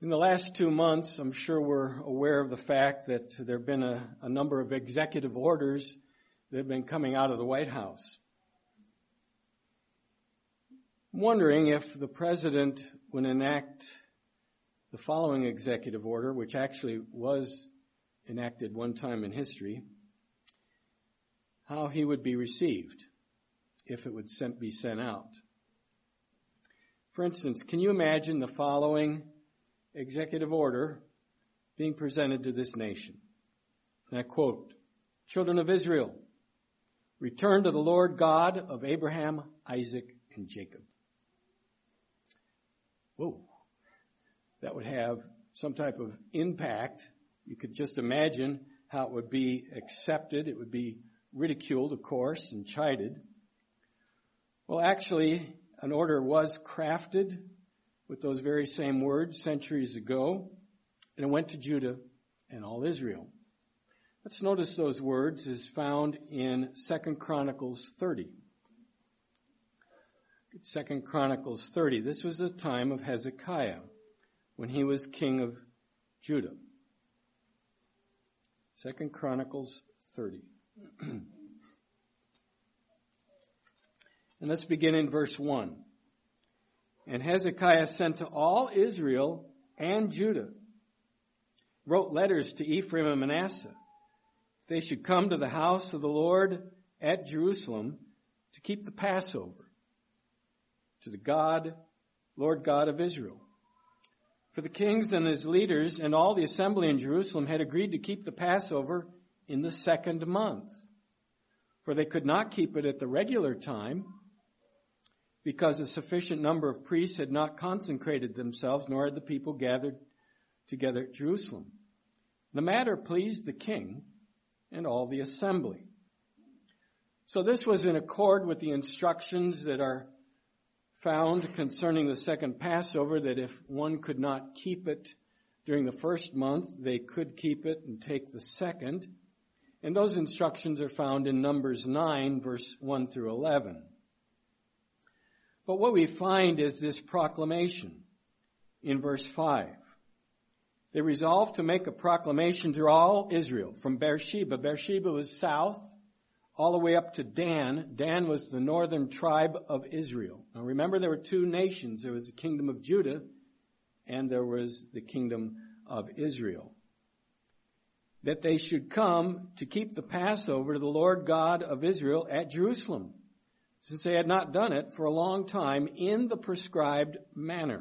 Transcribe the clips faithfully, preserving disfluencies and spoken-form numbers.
In the last two months, I'm sure we're aware of the fact that there have been a, a number of executive orders that have been coming out of the White House. I'm wondering if the president would enact the following executive order, which actually was enacted one time in history, how he would be received if it would sent, be sent out. For instance, can you imagine the following executive order being presented to this nation? And I quote, "Children of Israel, return to the Lord God of Abraham, Isaac, and Jacob." Whoa, that would have some type of impact. You could just imagine how it would be accepted. It would be ridiculed, of course, and chided. Well, actually, an order was crafted with those very same words centuries ago, and it went to Judah and all Israel. Let's notice those words is found in Second Chronicles thirty. Second Chronicles thirty. This was the time of Hezekiah, when he was king of Judah. Second Chronicles thirty. And let's begin in verse one. "And Hezekiah sent to all Israel and Judah, wrote letters to Ephraim and Manasseh. They should come to the house of the Lord at Jerusalem to keep the Passover to the God, Lord God of Israel. For the kings and his leaders and all the assembly in Jerusalem had agreed to keep the Passover in the second month, for they could not keep it at the regular time, because a sufficient number of priests had not consecrated themselves, nor had the people gathered together at Jerusalem. The matter pleased the king and all the assembly." So this was in accord with the instructions that are found concerning the second Passover, that if one could not keep it during the first month, they could keep it and take the second. And those instructions are found in Numbers nine, verse one through eleven. But what we find is this proclamation in verse five. They resolved to make a proclamation through all Israel, from Beersheba. Beersheba was south, all the way up to Dan. Dan was the northern tribe of Israel. Now remember, there were two nations. There was the kingdom of Judah, and there was the kingdom of Israel. That they should come to keep the Passover to the Lord God of Israel at Jerusalem, since they had not done it for a long time in the prescribed manner.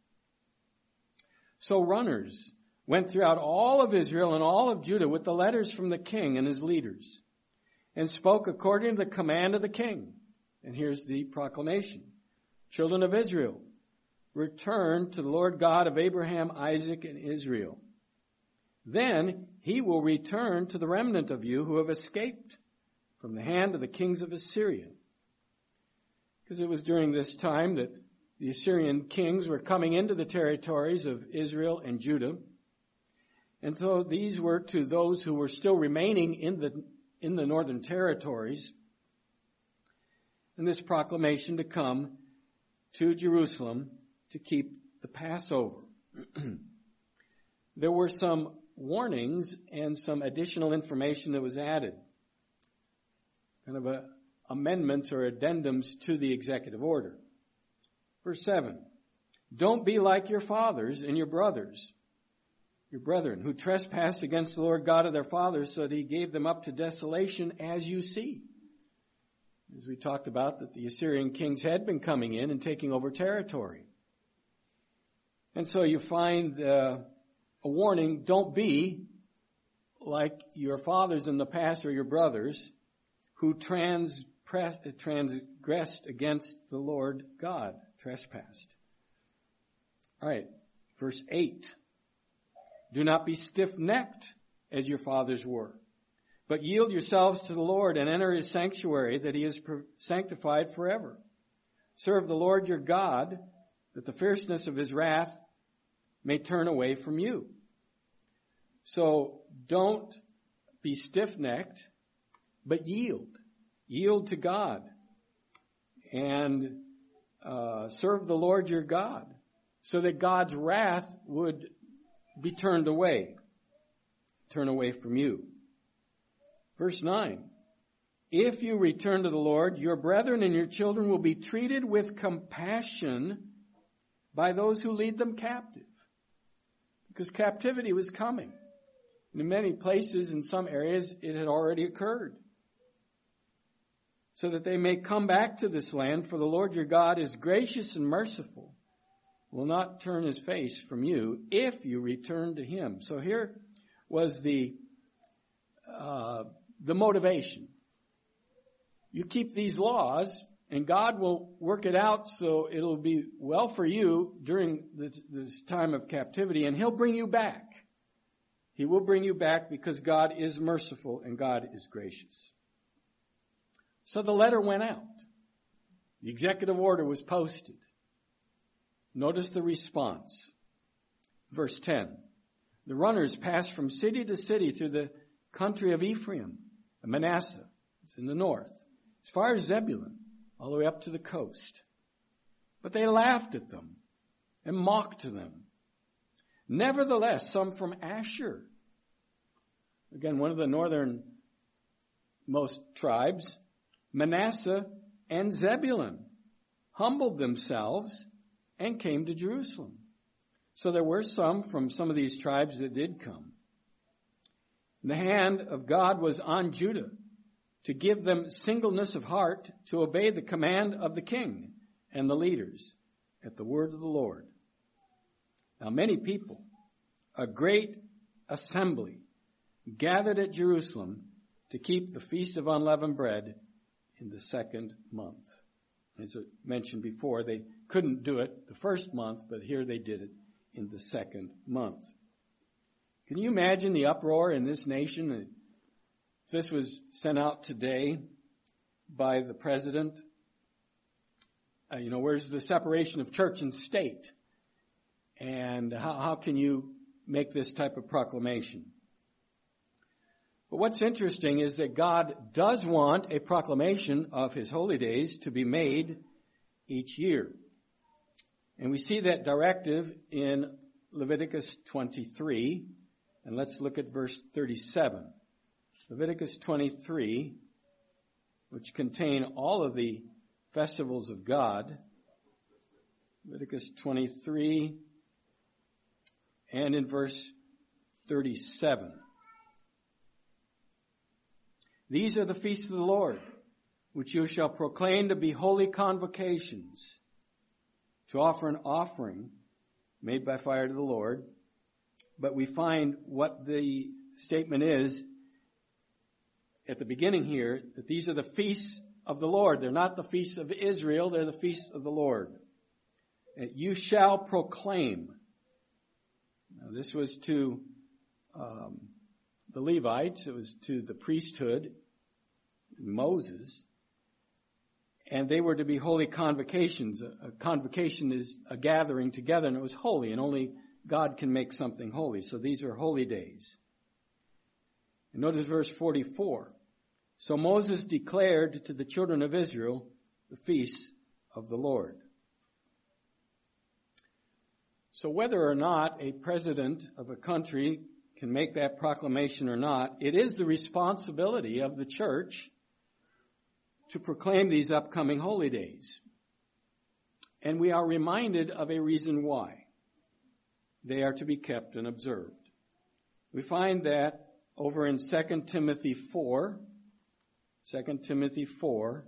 So runners went throughout all of Israel and all of Judah with the letters from the king and his leaders, and spoke according to the command of the king. And here's the proclamation. "Children of Israel, return to the Lord God of Abraham, Isaac, and Israel. Then he will return to the remnant of you who have escaped from the hand of the kings of Assyria." Because it was during this time that the Assyrian kings were coming into the territories of Israel and Judah. And so these were to those who were still remaining in the in the northern territories. And this proclamation to come to Jerusalem to keep the Passover. There were some warnings and some additional information that was added. Kind of a amendments or addendums to the executive order. Verse seven, "Don't be like your fathers and your brothers, your brethren, who trespassed against the Lord God of their fathers, so that he gave them up to desolation, as you see." As we talked about, that the Assyrian kings had been coming in and taking over territory. And so you find uh, a warning, don't be like your fathers in the past or your brothers who trans transgressed against the Lord God, trespassed. All right, verse eight. "Do not be stiff-necked as your fathers were, but yield yourselves to the Lord and enter his sanctuary that he has sanctified forever. Serve the Lord your God, that the fierceness of his wrath may turn away from you." So don't be stiff-necked, but yield. Yield to God and uh, serve the Lord your God. so that God's wrath would be turned away, turn away from you. Verse nine, if you return to the Lord, your brethren and your children will be treated with compassion by those who lead them captive. Because captivity was coming. In many places, in some areas, it had already occurred. So that they may come back to this land, for the Lord your God is gracious and merciful, will not turn his face from you if you return to him. So here was the uh, the motivation. You keep these laws, and God will work it out so it'll be well for you during this, this time of captivity, and he'll bring you back. He will bring you back because God is merciful and God is gracious. So the letter went out. The executive order was posted. Notice the response. Verse ten. The runners passed from city to city through the country of Ephraim and Manasseh. It's in the north. As far as Zebulun, all the way up to the coast. But they laughed at them and mocked them. Nevertheless, some from Asher, again, one of the northernmost tribes, Manasseh and Zebulun, humbled themselves and came to Jerusalem. So there were some from some of these tribes that did come. And the hand of God was on Judah to give them singleness of heart to obey the command of the king and the leaders at the word of the Lord. Now many people, a great assembly, gathered at Jerusalem to keep the Feast of Unleavened Bread in the second month. As I mentioned before, they couldn't do it the first month, but here they did it in the second month. Can you imagine the uproar in this nation? If this was sent out today by the president, uh, you know, where's the separation of church and state? And how, how can you make this type of proclamation? But what's interesting is that God does want a proclamation of his holy days to be made each year. And we see that directive in Leviticus twenty-three. And let's look at verse thirty-seven. Leviticus twenty-three, which contain all of the festivals of God. Leviticus twenty-three, and in verse thirty-seven. These are the feasts of the Lord, which you shall proclaim to be holy convocations, to offer an offering made by fire to the Lord. But we find what the statement is at the beginning here, that these are the feasts of the Lord. They're not the feasts of Israel, they're the feasts of the Lord. And you shall proclaim. Now, this was to um, the Levites, it was to the priesthood, Moses, and they were to be holy convocations. A, a convocation is a gathering together, and it was holy, and only God can make something holy. So these are holy days. And notice verse forty-four. So Moses declared to the children of Israel the feasts of the Lord. So whether or not a president of a country can make that proclamation or not, it is the responsibility of the church to proclaim these upcoming holy days. And we are reminded of a reason why. They are to be kept and observed. We find that over in Second Timothy four, Second Timothy four,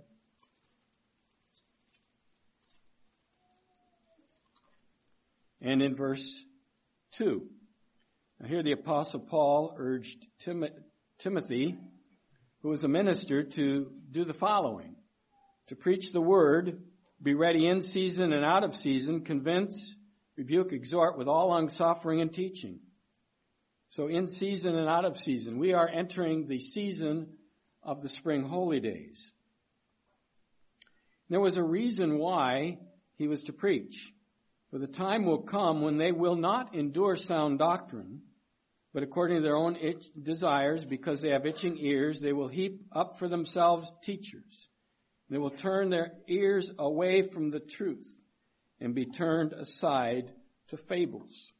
and in verse two. Now here the Apostle Paul urged Tim- Timothy, who was a minister, to do the following: to preach the word, be ready in season and out of season, convince, rebuke, exhort with all long-suffering and teaching. So in season and out of season, we are entering the season of the spring holy days. There was a reason why he was to preach. For the time will come when they will not endure sound doctrine, but according to their own itch, desires, because they have itching ears, they will heap up for themselves teachers. They will turn their ears away from the truth and be turned aside to fables.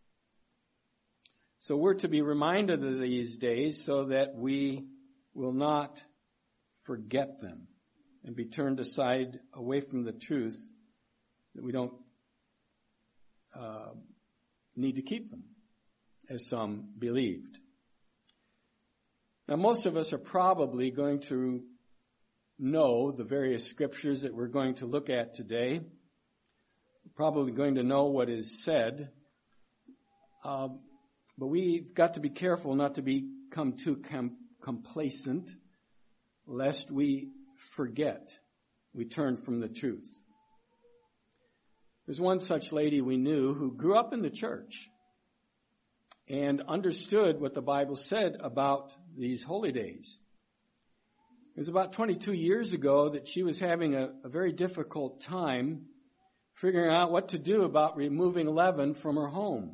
So we're to be reminded of these days so that we will not forget them and be turned aside away from the truth, that we don't uh, need to keep them, as some believed. Now, most of us are probably going to know the various scriptures that we're going to look at today. We're probably going to know what is said. Um, but we've got to be careful not to become too com- complacent, lest we forget, we turn from the truth. There's one such lady we knew who grew up in the church and understood what the Bible said about these holy days. It was about twenty-two years ago that she was having a, a very difficult time figuring out what to do about removing leaven from her home.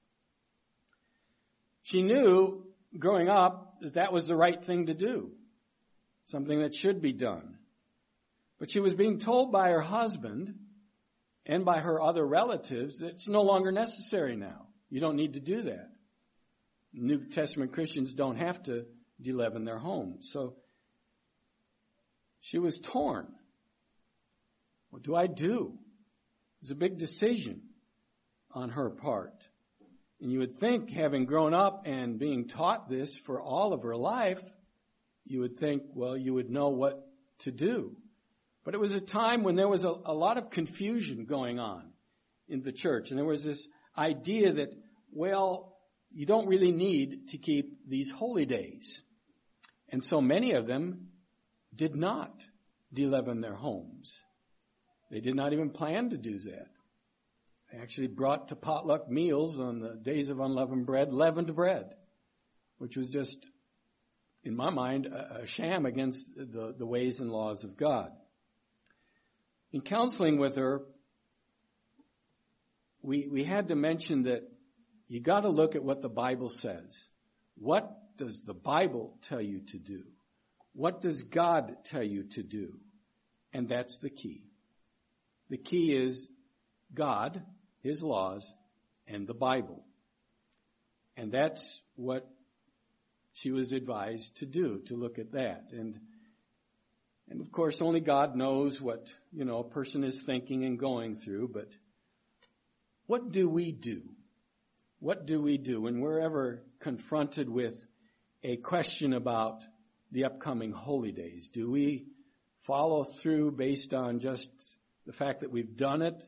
She knew growing up that that was the right thing to do, something that should be done. But she was being told by her husband and by her other relatives that it's no longer necessary now. You don't need to do that. New Testament Christians don't have to de-leaven their homes. So she was torn. What do I do? It was a big decision on her part. And you would think, having grown up and being taught this for all of her life, you would think, well, you would know what to do. But it was a time when there was a, a lot of confusion going on in the church. And there was this idea that, well, you don't really need to keep these holy days. And so many of them did not de-leaven their homes. They did not even plan to do that. They actually brought to potluck meals on the days of unleavened bread, leavened bread, which was just, in my mind, a, a sham against the, the ways and laws of God. In counseling with her, we, we had to mention that you got to look at what the Bible says. What does the Bible tell you to do? What does God tell you to do? And that's the key. The key is God, His laws, and the Bible. And that's what she was advised to do, to look at that. And and of course, only God knows what, you know, a person is thinking and going through. But what do we do? What do we do when we're ever confronted with a question about the upcoming holy days? Do we follow through based on just the fact that we've done it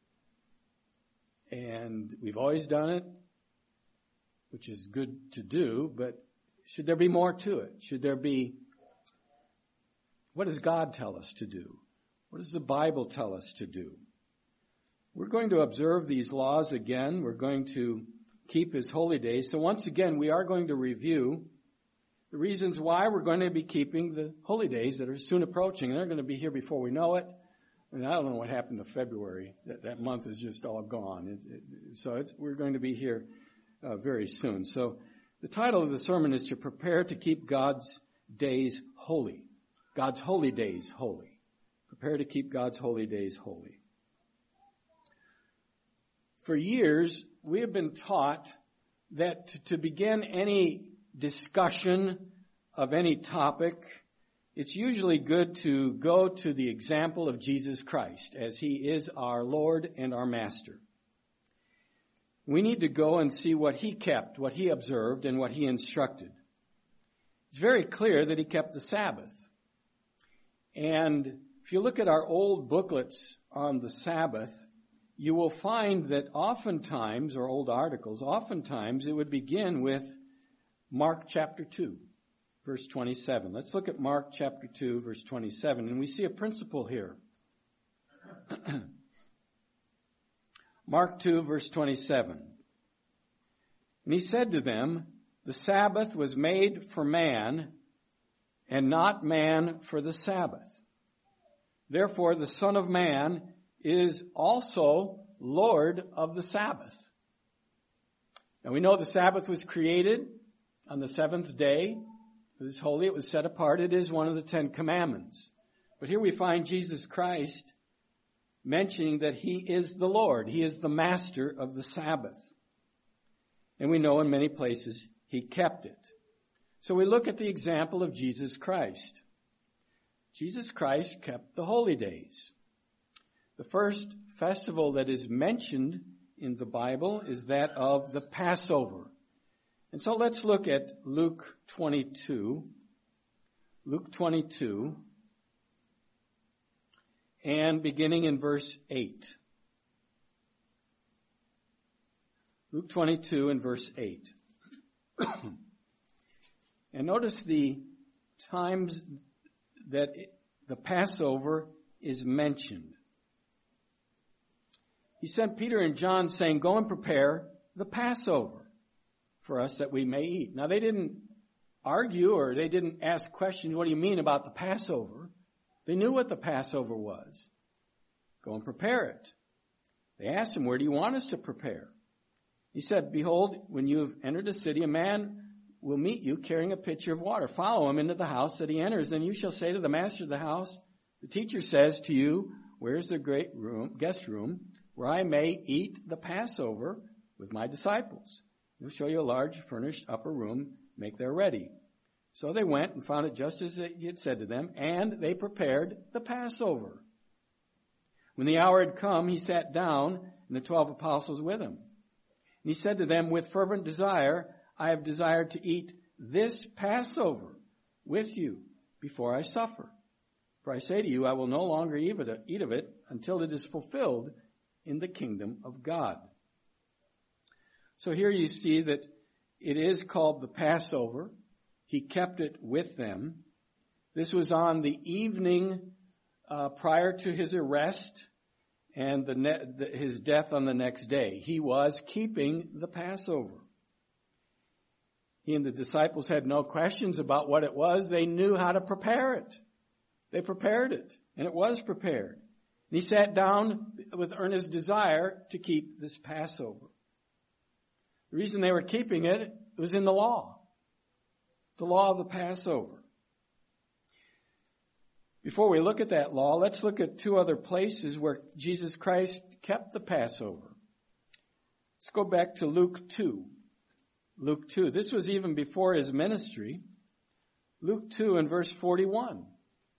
and we've always done it, which is good to do, but should there be more to it? Should there be, what does God tell us to do? What does the Bible tell us to do? We're going to observe these laws again. We're going to keep His holy days. So once again, we are going to review the reasons why we're going to be keeping the holy days that are soon approaching. And they're going to be here before we know it. And I don't know what happened to February. That, that month is just all gone. It, it, so it's, we're going to be here uh, very soon. So the title of the sermon is to prepare to keep God's days holy. God's holy days holy. Prepare to keep God's holy days holy. For years, we have been taught that to, to begin any discussion of any topic, it's usually good to go to the example of Jesus Christ, as He is our Lord and our Master. We need to go and see what He kept, what He observed, and what He instructed. It's very clear that He kept the Sabbath. And if you look at our old booklets on the Sabbath, you will find that oftentimes, or old articles, oftentimes it would begin with Mark chapter two, verse twenty-seven. Let's look at Mark chapter two, verse twenty-seven, and we see a principle here. Mark two, verse twenty-seven. And He said to them, the Sabbath was made for man, and not man for the Sabbath. Therefore, the Son of Man is also Lord of the Sabbath. Now we know the Sabbath was created on the seventh day. It was holy. It was set apart. It is one of the Ten Commandments. But here we find Jesus Christ mentioning that he is the Lord. He is the master of the Sabbath. And we know in many places he kept it. So we look at the example of Jesus Christ. Jesus Christ kept the holy days. The first festival that is mentioned in the Bible is that of the Passover. And so let's look at Luke twenty-two. Luke twenty-two. And beginning in verse eight. Luke twenty-two and verse eight. And notice the times that it, the Passover is mentioned. He sent Peter and John saying, go and prepare the Passover for us that we may eat. Now they didn't argue or they didn't ask questions, what do you mean about the Passover? They knew what the Passover was. Go and prepare it. They asked him, where do you want us to prepare? He said, behold, when you have entered a city, a man will meet you carrying a pitcher of water. Follow him into the house that he enters. Then you shall say to the master of the house, the teacher says to you, where is the great room, guest room, where I may eat the Passover with my disciples? He'll show you a large furnished upper room, make there ready. So they went and found it just as he had said to them, and they prepared the Passover. When the hour had come, he sat down, and the twelve apostles with him. And he said to them, with fervent desire, I have desired to eat this Passover with you before I suffer. For I say to you, I will no longer eat of it until it is fulfilled in the kingdom of God. So here you see that it is called the Passover. He kept it with them. This was on the evening uh, prior to his arrest and the, ne- the his death on the next day. He was keeping the Passover. He and the disciples had no questions about what it was. They knew how to prepare it. They prepared it, and it was prepared. And he sat down with earnest desire to keep this Passover. The reason they were keeping it was in the law. The law of the Passover. Before we look at that law, let's look at two other places where Jesus Christ kept the Passover. Let's go back to Luke two. Luke two. This was even before his ministry. Luke two and verse forty-one.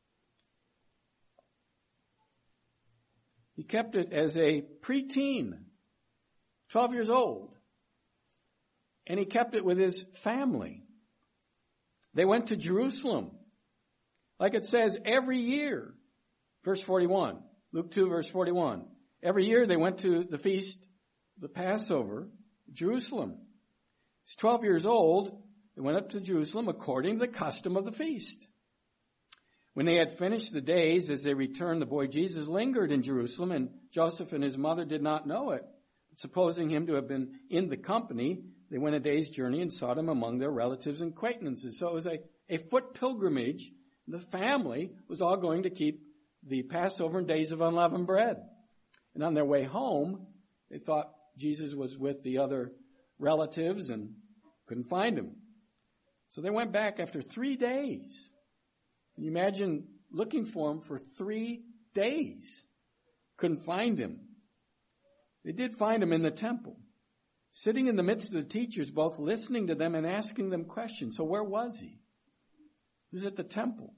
He kept it as a preteen, twelve years old. And he kept it with his family. They went to Jerusalem. Like it says, every year. Verse forty-one. Luke two, verse forty-one. Every year they went to the feast, the Passover, Jerusalem. He's twelve years old. They went up to Jerusalem according to the custom of the feast. When they had finished the days, as they returned, the boy Jesus lingered in Jerusalem, and Joseph and his mother did not know it. But supposing him to have been in the company, they went a day's journey and sought him among their relatives and acquaintances. So it was a, a foot pilgrimage. The family was all going to keep the Passover and days of unleavened bread. And on their way home, they thought Jesus was with the other relatives and couldn't find him. So they went back after three days. Can you imagine looking for him for three days? Couldn't find him. They did find him in the temple, sitting in the midst of the teachers, both listening to them and asking them questions. So where was he? He was at the temple.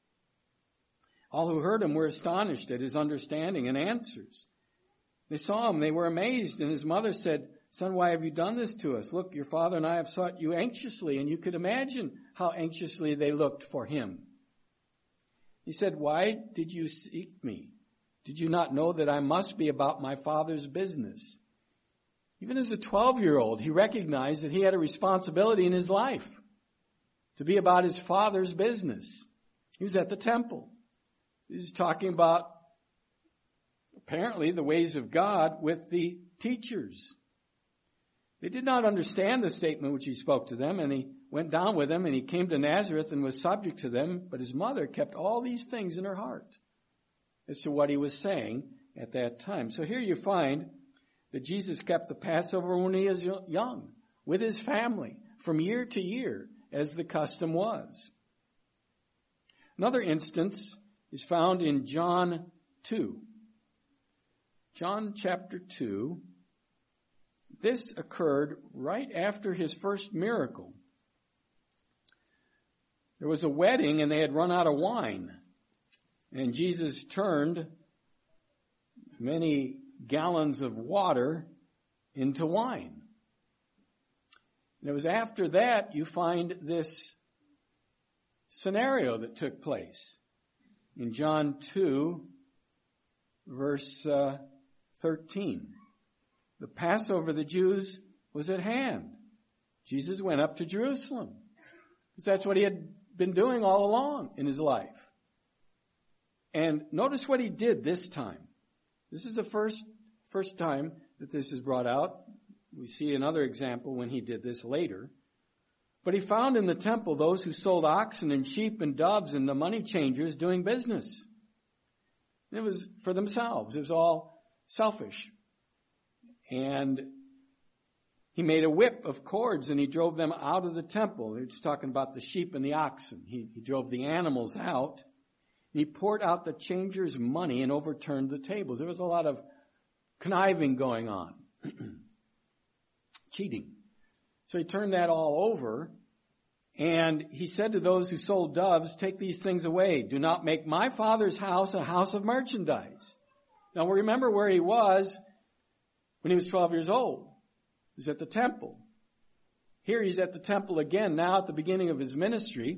All who heard him were astonished at his understanding and answers. They saw him, they were amazed, and his mother said, Son, why have you done this to us? Look, your father and I have sought you anxiously, and you could imagine how anxiously they looked for him. He said, why did you seek me? Did you not know that I must be about my father's business? Even as a twelve-year-old, he recognized that he had a responsibility in his life to be about his father's business. He was at the temple. He was talking about, apparently, the ways of God with the teachers. They did not understand the statement which he spoke to them, and he went down with them, and he came to Nazareth and was subject to them, but his mother kept all these things in her heart as to what he was saying at that time. So here you find that Jesus kept the Passover when he was young, with his family, from year to year, as the custom was. Another instance is found in John two. John chapter two, this occurred right after his first miracle. There was a wedding and they had run out of wine. And Jesus turned many gallons of water into wine. And it was after that you find this scenario that took place. In John two, verse uh, thirteen. The Passover of the Jews was at hand. Jesus went up to Jerusalem. Because that's what he had been doing all along in his life. And notice what he did this time. This is the first first time that this is brought out. We see another example when he did this later. But he found in the temple those who sold oxen and sheep and doves and the money changers doing business. It was for themselves. It was all selfish. And he made a whip of cords and he drove them out of the temple. He was talking about the sheep and the oxen. He, he drove the animals out. He poured out the changers' money and overturned the tables. There was a lot of conniving going on. Cheating. So he turned that all over. And he said to those who sold doves, take these things away. Do not make my Father's house a house of merchandise. Now remember where he was when he was twelve years old. He was at the temple. Here he's at the temple again now at the beginning of his ministry.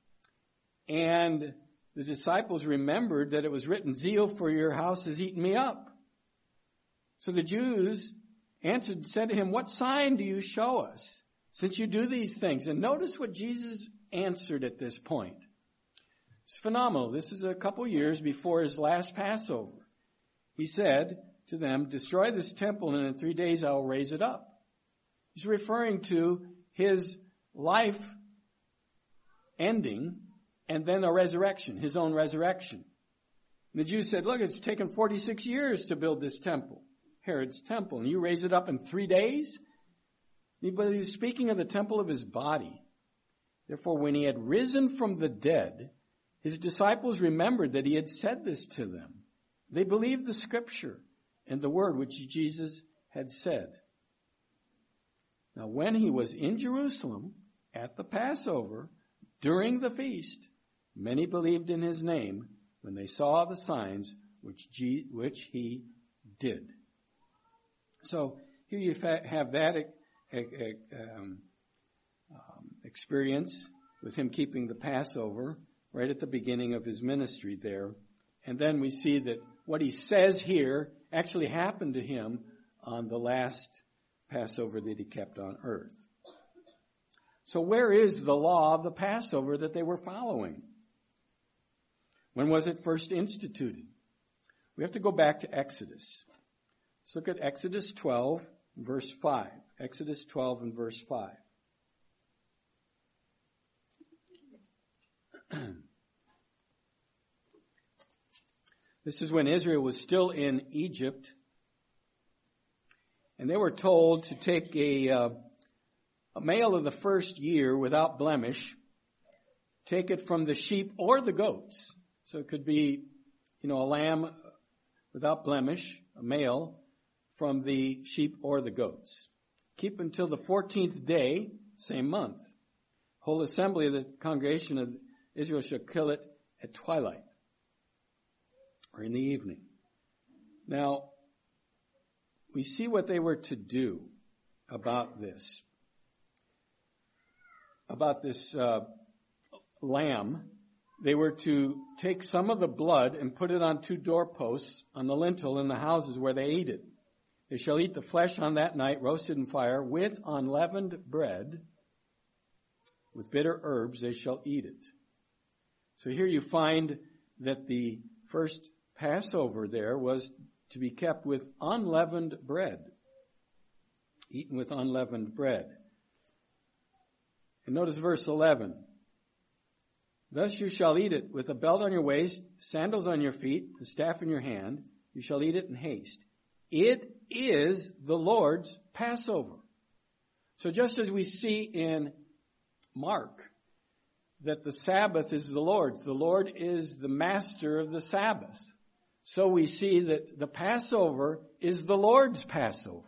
And the disciples remembered that it was written, zeal for your house has eaten me up. So the Jews answered and said to him, what sign do you show us since you do these things? And notice what Jesus answered at this point. It's phenomenal. This is a couple years before his last Passover. He said to them, destroy this temple and in three days I will raise it up. He's referring to his life ending and then a resurrection, his own resurrection. And the Jews said, look, it's taken forty-six years to build this temple, Herod's temple, and you raise it up in three days? But he was speaking of the temple of his body. Therefore, when he had risen from the dead, his disciples remembered that he had said this to them. They believed the scripture and the word which Jesus had said. Now, when he was in Jerusalem at the Passover, during the feast, many believed in his name when they saw the signs which, G- which he did. So here you fa- have that uh, uh, um, um, experience with him keeping the Passover right at the beginning of his ministry there. And then we see that what he says here actually happened to him on the last Passover that he kept on earth. So where is the law of the Passover that they were following? When was it first instituted? We have to go back to Exodus. Let's look at Exodus twelve, verse five. Exodus twelve and verse five. This is when Israel was still in Egypt. And they were told to take a, uh, a male of the first year without blemish, take it from the sheep or the goats. So it could be, you know, a lamb without blemish, a male, from the sheep or the goats. Keep until the fourteenth day, same month. Whole assembly of the congregation of Israel shall kill it at twilight or in the evening. Now, we see what they were to do about this. About this uh, lamb. They were to take some of the blood and put it on two doorposts on the lintel in the houses where they ate it. They shall eat the flesh on that night, roasted in fire, with unleavened bread. With bitter herbs they shall eat it. So here you find that the first Passover there was to be kept with unleavened bread. Eaten with unleavened bread. And notice verse eleven. Thus you shall eat it with a belt on your waist, sandals on your feet, a staff in your hand. You shall eat it in haste. It is the Lord's Passover. So just as we see in Mark that the Sabbath is the Lord's, the Lord is the master of the Sabbath. So we see that the Passover is the Lord's Passover.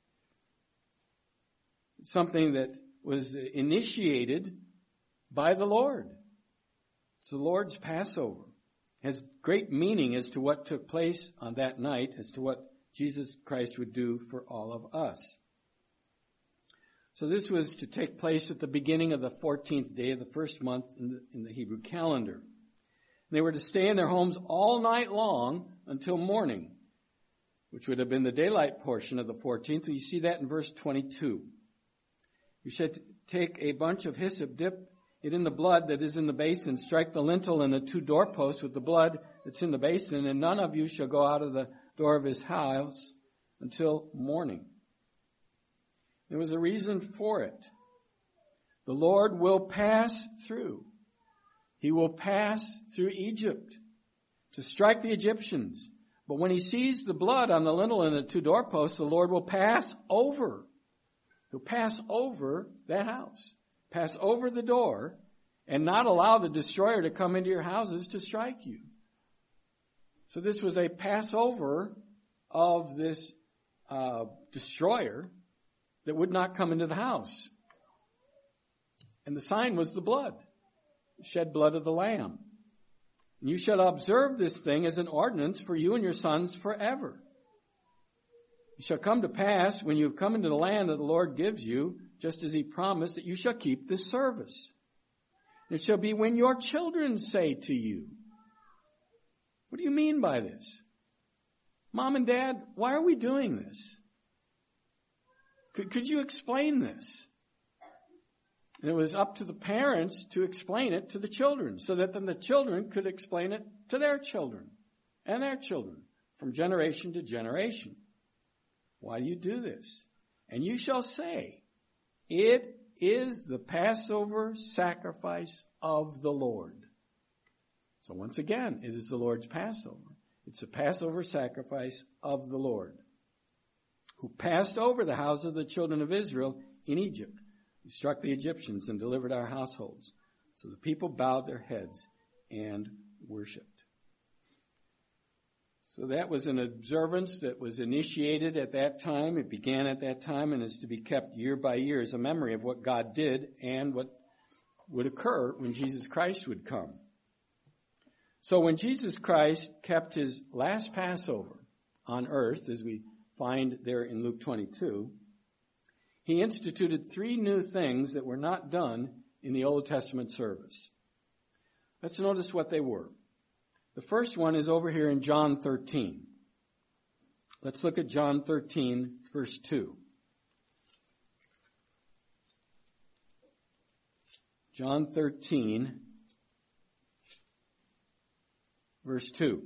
It's something that was initiated by the Lord. It's the Lord's Passover. It has great meaning as to what took place on that night, as to what Jesus Christ would do for all of us. So this was to take place at the beginning of the fourteenth day of the first month in the, in the Hebrew calendar. They were to stay in their homes all night long until morning, which would have been the daylight portion of the fourteenth. You see that in verse twenty-two. You should take a bunch of hyssop, dip it in the blood that is in the basin, strike the lintel and the two doorposts with the blood that's in the basin, and none of you shall go out of the door of his house until morning. There was a reason for it. The Lord will pass through. He will pass through Egypt to strike the Egyptians. But when he sees the blood on the lintel and the two doorposts, the Lord will pass over. He'll pass over that house, pass over the door, and not allow the destroyer to come into your houses to strike you. So this was a Passover of this uh, destroyer that would not come into the house. And the sign was the blood, the shed blood of the Lamb. And you shall observe this thing as an ordinance for you and your sons forever. It shall come to pass when you have come into the land that the Lord gives you, just as he promised, that you shall keep this service. It shall be when your children say to you, what do you mean by this? Mom and Dad, why are we doing this? Could, could you explain this? And it was up to the parents to explain it to the children, so that then the children could explain it to their children and their children from generation to generation. Why do you do this? And you shall say, it is the Passover sacrifice of the Lord. So once again, it is the Lord's Passover. It's a Passover sacrifice of the Lord, who passed over the house of the children of Israel in Egypt. He struck the Egyptians and delivered our households. So the people bowed their heads and worshipped. So that was an observance that was initiated at that time. It began at that time and is to be kept year by year as a memory of what God did and what would occur when Jesus Christ would come. So when Jesus Christ kept his last Passover on earth, as we find there in Luke twenty-two, he instituted three new things that were not done in the Old Testament service. Let's notice what they were. The first one is over here in John thirteen. Let's look at John thirteen, verse two. John thirteen, verse two.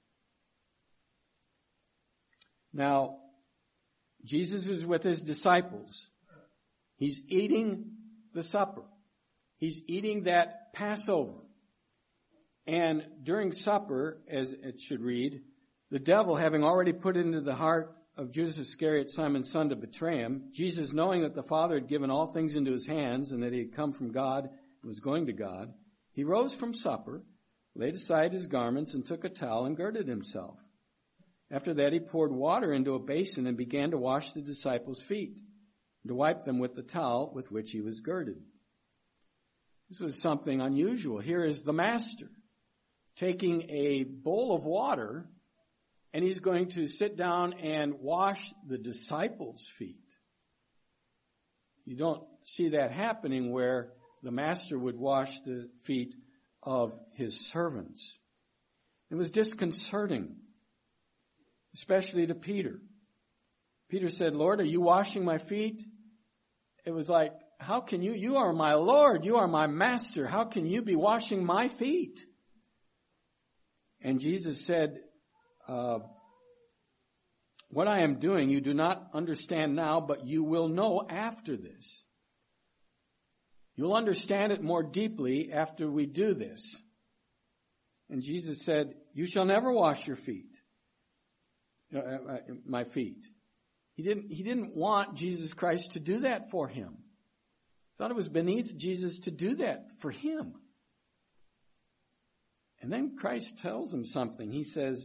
Now, Jesus is with his disciples. He's eating the supper. He's eating that Passover. And during supper, as it should read, the devil, having already put into the heart of Judas Iscariot, Simon's son, to betray him, Jesus, knowing that the Father had given all things into his hands and that he had come from God and was going to God, he rose from supper, laid aside his garments, and took a towel and girded himself. After that, he poured water into a basin and began to wash the disciples' feet, and to wipe them with the towel with which he was girded. This was something unusual. Here is the Master taking a bowl of water, and he's going to sit down and wash the disciples' feet. You don't see that happening where the Master would wash the feet of his servants. It was disconcerting, especially to Peter. Peter said, Lord, are you washing my feet? It was like, how can you? You are my Lord. You are my Master. How can you be washing my feet? And Jesus said, uh, what I am doing you do not understand now, but you will know after this. You'll understand it more deeply after we do this. And Jesus said, you shall never wash your feet, uh, my feet. He didn't, he didn't want Jesus Christ to do that for him. He thought it was beneath Jesus to do that for him. And then Christ tells him something. He says,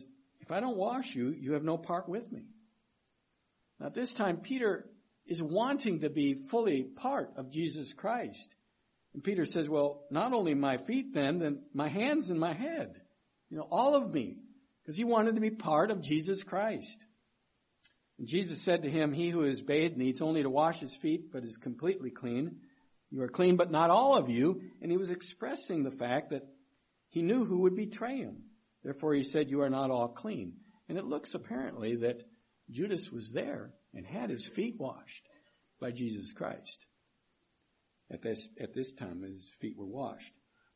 If I don't wash you, you have no part with me. Now, at this time, Peter is wanting to be fully part of Jesus Christ. And Peter says, well, not only my feet then, then my hands and my head. You know, all of me. Because he wanted to be part of Jesus Christ. And Jesus said to him, he who is bathed needs only to wash his feet, but is completely clean. You are clean, but not all of you. And he was expressing the fact that he knew who would betray him. Therefore he said, you are not all clean. And it looks apparently that Judas was there and had his feet washed by Jesus Christ. At this, at this time, his feet were washed.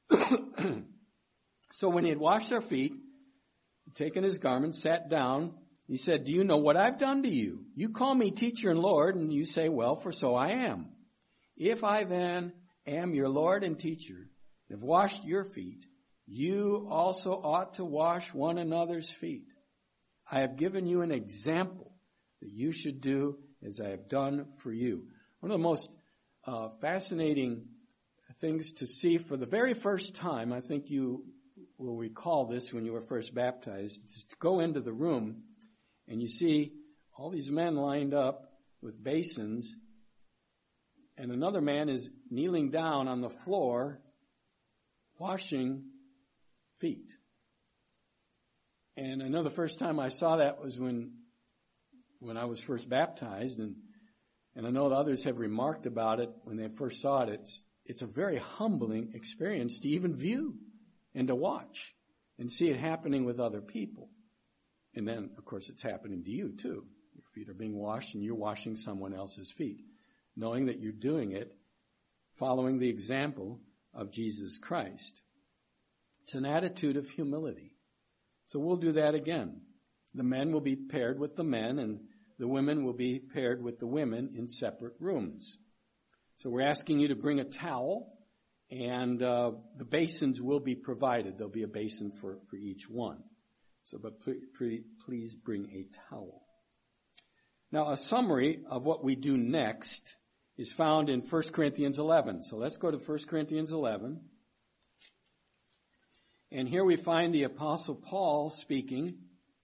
So when he had washed their feet, taken his garment, sat down, he said, do you know what I've done to you? You call me teacher and Lord, and you say, well, for so I am. If I then am your Lord and teacher, and have washed your feet, you also ought to wash one another's feet. I have given you an example that you should do as I have done for you. One of the most uh, fascinating things to see for the very first time, I think you will recall this when you were first baptized, is to go into the room and you see all these men lined up with basins, and another man is kneeling down on the floor washing feet. And I know the first time I saw that was when when I was first baptized, and and I know the others have remarked about it when they first saw it. It's it's a very humbling experience to even view and to watch and see it happening with other people. And then, of course, it's happening to you too. Your feet are being washed and you're washing someone else's feet, knowing that you're doing it following the example of Jesus Christ. It's an attitude of humility. So we'll do that again. The men will be paired with the men, and the women will be paired with the women in separate rooms. So we're asking you to bring a towel, and uh, the basins will be provided. There'll be a basin for, for each one. So, but please, please bring a towel. Now, a summary of what we do next is found in First Corinthians eleven. So let's go to First Corinthians eleven. And here we find the Apostle Paul speaking.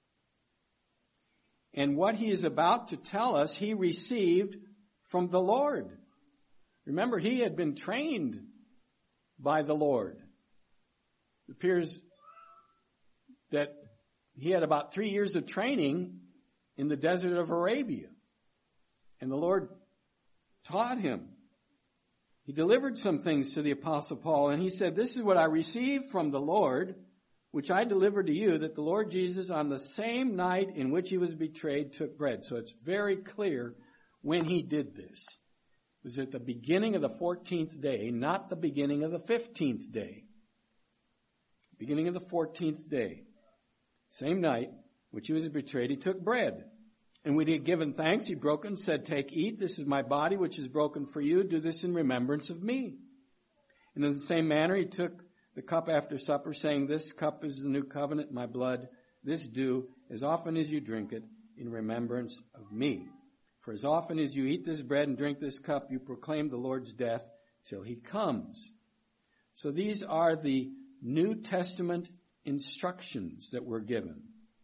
And what he is about to tell us, he received from the Lord. Remember, he had been trained by the Lord. It appears that he had about three years of training in the desert of Arabia. And the Lord taught him. He delivered some things to the Apostle Paul, and he said, this is what I received from the Lord, which I delivered to you, that the Lord Jesus, on the same night in which he was betrayed, took bread. So it's very clear when he did this. It was at the beginning of the fourteenth day, not the beginning of the fifteenth day. Beginning of the fourteenth day. Same night, which he was betrayed, he took bread. And when he had given thanks, he broke it and said, take, eat, this is my body which is broken for you. Do this in remembrance of me. And in the same manner, he took the cup after supper, saying, this cup is the new covenant, my blood. This do as often as you drink it in remembrance of me. For as often as you eat this bread and drink this cup, you proclaim the Lord's death till he comes. So these are the New Testament instructions that we're given.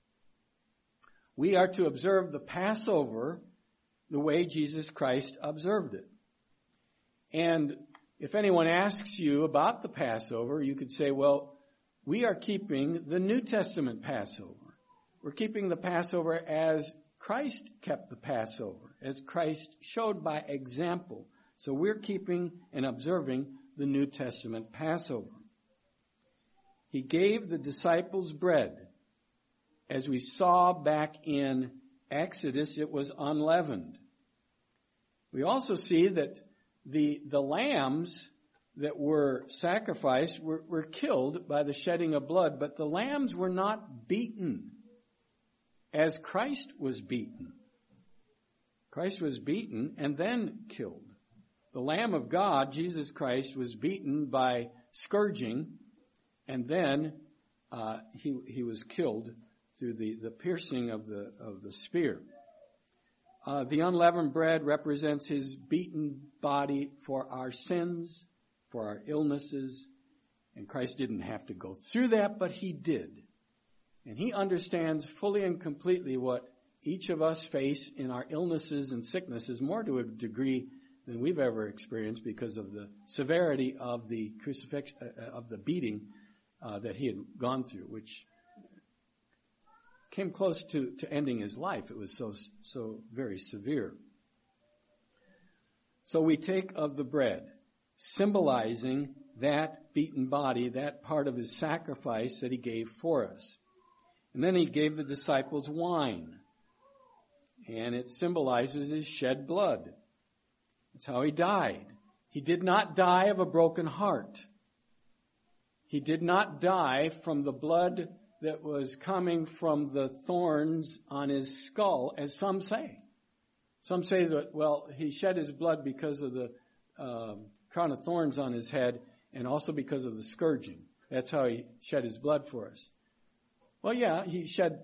We are to observe the Passover the way Jesus Christ observed it. And if anyone asks you about the Passover, you could say, well, we are keeping the New Testament Passover. We're keeping the Passover as Christ kept the Passover, as Christ showed by example. So we're keeping and observing the New Testament Passover. He gave the disciples bread. As we saw back in Exodus, it was unleavened. We also see that the, the lambs that were sacrificed were, were killed by the shedding of blood, but the lambs were not beaten as Christ was beaten. Christ was beaten and then killed. The Lamb of God, Jesus Christ, was beaten by scourging, and then uh, he he was killed through the, the piercing of the of the spear. Uh, the unleavened bread represents his beaten body for our sins, for our illnesses, and Christ didn't have to go through that, but he did. And he understands fully and completely what each of us face in our illnesses and sicknesses, more to a degree than we've ever experienced because of the severity of the crucifixion, uh, of the beating uh, that he had gone through, which came close to, to ending his life. It was so, so very severe. So we take of the bread, symbolizing that beaten body, that part of his sacrifice that he gave for us. And then he gave the disciples wine, and it symbolizes his shed blood. That's how he died. He did not die of a broken heart. He did not die from the blood that was coming from the thorns on his skull, as some say. Some say that, well, he shed his blood because of the uh, crown of thorns on his head and also because of the scourging. That's how he shed his blood for us. Well, yeah, he shed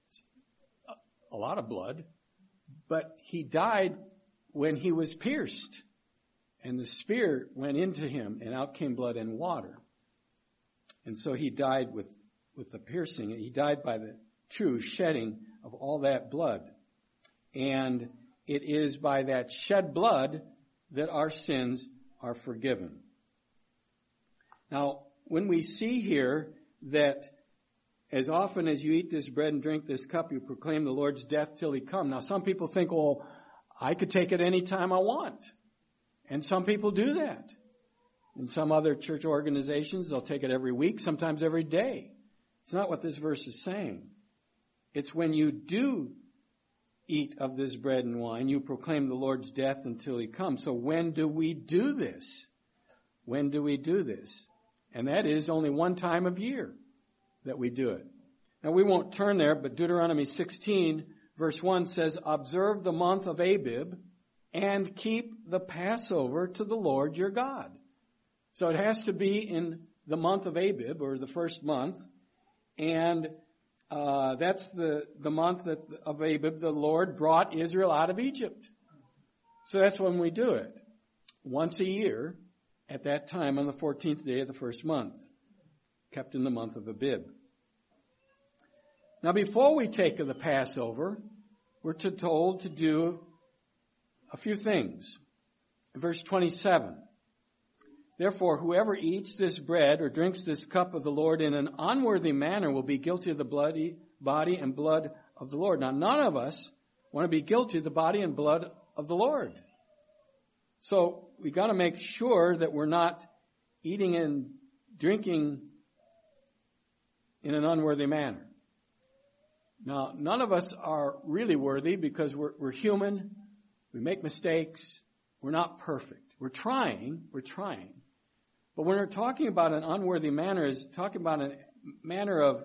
a lot of blood, but he died when he was pierced, and the spear went into him, and out came blood and water. And so he died with, with the piercing. He died by the true shedding of all that blood. And it is by that shed blood that our sins are forgiven. Now, when we see here that as often as you eat this bread and drink this cup, you proclaim the Lord's death till he come. Now, some people think, well, I could take it any time I want. And some people do that. In some other church organizations, they'll take it every week, sometimes every day. It's not what this verse is saying. It's when you do eat of this bread and wine, you proclaim the Lord's death until he comes. So when do we do this? When do we do this? And that is only one time of year that we do it. Now, we won't turn there, but Deuteronomy sixteen, verse one says, observe the month of Abib and keep the Passover to the Lord your God. So it has to be in the month of Abib, or the first month, and uh, that's the, the month that, of Abib the Lord brought Israel out of Egypt. So that's when we do it, once a year, at that time on the fourteenth day of the first month, kept in the month of Abib. Now, before we take of the Passover, we're to told to do a few things. Verse twenty-seven, therefore, whoever eats this bread or drinks this cup of the Lord in an unworthy manner will be guilty of the bloody body and blood of the Lord. Now, none of us want to be guilty of the body and blood of the Lord. So we got to make sure that we're not eating and drinking in an unworthy manner. Now, none of us are really worthy because we're, we're human. We make mistakes. We're not perfect. We're trying. We're trying. But when we're talking about an unworthy manner, is talking about a manner of,